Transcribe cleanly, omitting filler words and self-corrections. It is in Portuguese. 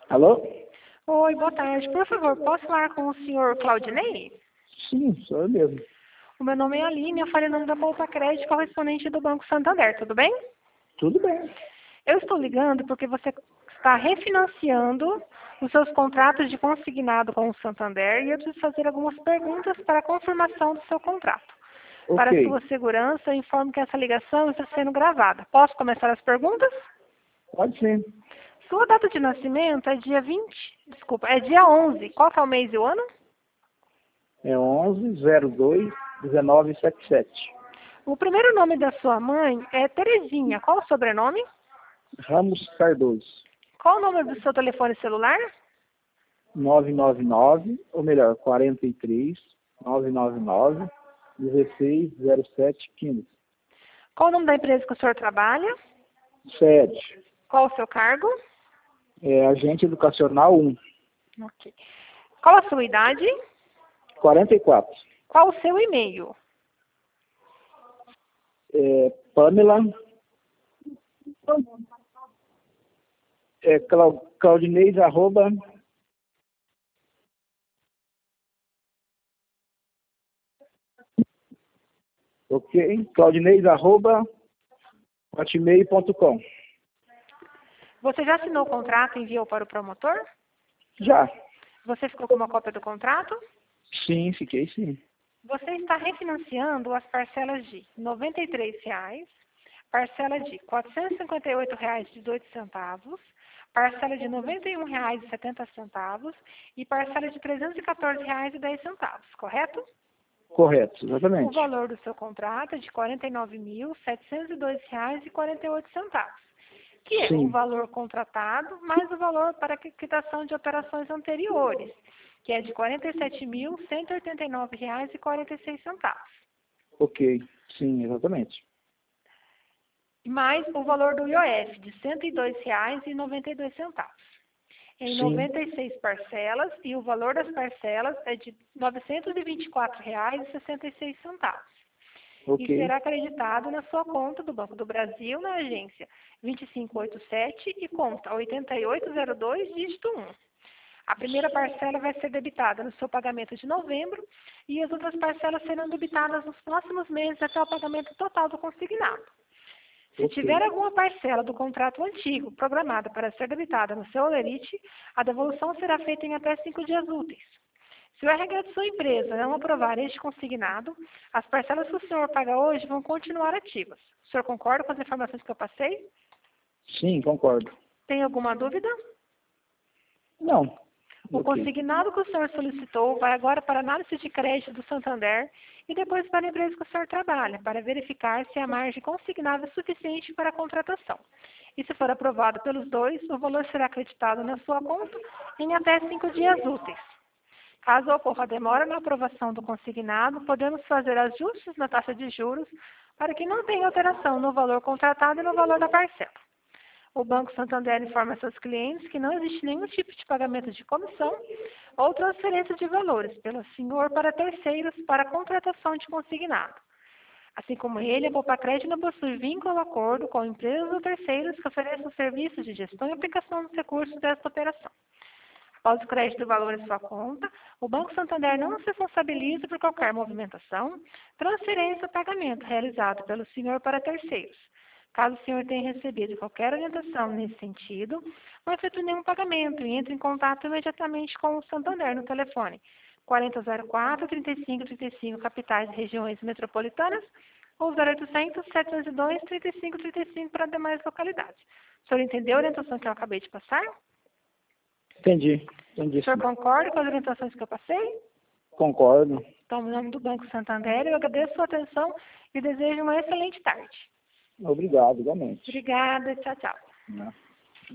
Alô? Oi, boa tarde. Por favor, posso falar com o senhor Claudinei? Sim, sou eu mesmo. O meu nome é Aline, eu falei o nome da Poupa Crédito, correspondente do Banco Santander, tudo bem? Tudo bem. Eu estou ligando porque você está refinanciando os seus contratos de consignado com o Santander e eu preciso fazer algumas perguntas para a confirmação do seu contrato. Para Ok. sua segurança, eu informo que essa ligação está sendo gravada. Posso começar as perguntas? Pode ser. Sua data de nascimento é dia 11. Qual que é o mês e o ano? É 11/02/1977. O primeiro nome da sua mãe é Terezinha. Qual o sobrenome? Ramos Cardoso. Qual o número do seu telefone celular? 999, ou melhor, 43 999 160715. Qual o nome da empresa que o senhor trabalha? Sede. Qual o seu cargo? Agente educacional 1. Ok. Qual a sua idade? 44. Qual o seu e-mail? Pamela. Claudinei, arroba. Ok. Claudinei, arroba. hotmail.com. Você já assinou o contrato e enviou para o promotor? Já. Você ficou com uma cópia do contrato? Sim, fiquei sim. Você está refinanciando as parcelas de R$ 93, parcela de R$ 458,18, parcela de R$ 91,70 e parcela de R$ 314,10, correto? Correto, O exatamente. valor do seu contrato é de R$ 49.702,48, que é o Sim. valor contratado mais o valor para a quitação de operações anteriores, que é de R$ 47.189,46, Ok. Sim, exatamente. mais o valor do IOF de R$ 102,92. Em Sim. 96 parcelas, e o valor das parcelas é de R$ 924,66. Ok. E será acreditado na sua conta do Banco do Brasil, na agência 2587 e conta 8802, dígito 1. A primeira parcela vai ser debitada no seu pagamento de novembro e as outras parcelas serão debitadas nos próximos meses até o pagamento total do consignado. Se Ok. tiver alguma parcela do contrato antigo programada para ser debitada no seu holerite, a devolução será feita em até 5 dias úteis. Se o RH de sua empresa não aprovar este consignado, as parcelas que o senhor paga hoje vão continuar ativas. O senhor concorda com as informações que eu passei? Sim, concordo. Tem alguma dúvida? Não. O Ok. consignado que o senhor solicitou vai agora para a análise de crédito do Santander e depois para a empresa que o senhor trabalha, para verificar se a margem consignada é suficiente para a contratação. E se for aprovado pelos dois, o valor será acreditado na sua conta em até 5 dias úteis. Caso ocorra demora na aprovação do consignado, podemos fazer ajustes na taxa de juros para que não tenha alteração no valor contratado e no valor da parcela. O Banco Santander informa seus clientes que não existe nenhum tipo de pagamento de comissão ou transferência de valores pelo senhor para terceiros para a contratação de consignado. Assim como ele, a Poupa Crédito não possui vínculo ou acordo com empresas ou terceiros que ofereçam serviços de gestão e aplicação dos recursos desta operação. Após o crédito do valor em sua conta, o Banco Santander não se responsabiliza por qualquer movimentação, transferência ou pagamento realizado pelo senhor para terceiros. Caso o senhor tenha recebido qualquer orientação nesse sentido, não efetue nenhum pagamento e entre em contato imediatamente com o Santander no telefone 4004-3535, capitais e regiões metropolitanas, ou 0800-702-3535 para demais localidades. O senhor entendeu a orientação que eu acabei de passar? Entendi. O senhor Sim. concorda com as orientações que eu passei? Concordo. Então, em nome do Banco Santander, eu agradeço a sua atenção e desejo uma excelente tarde. Obrigado, igualmente. Obrigada, tchau, tchau.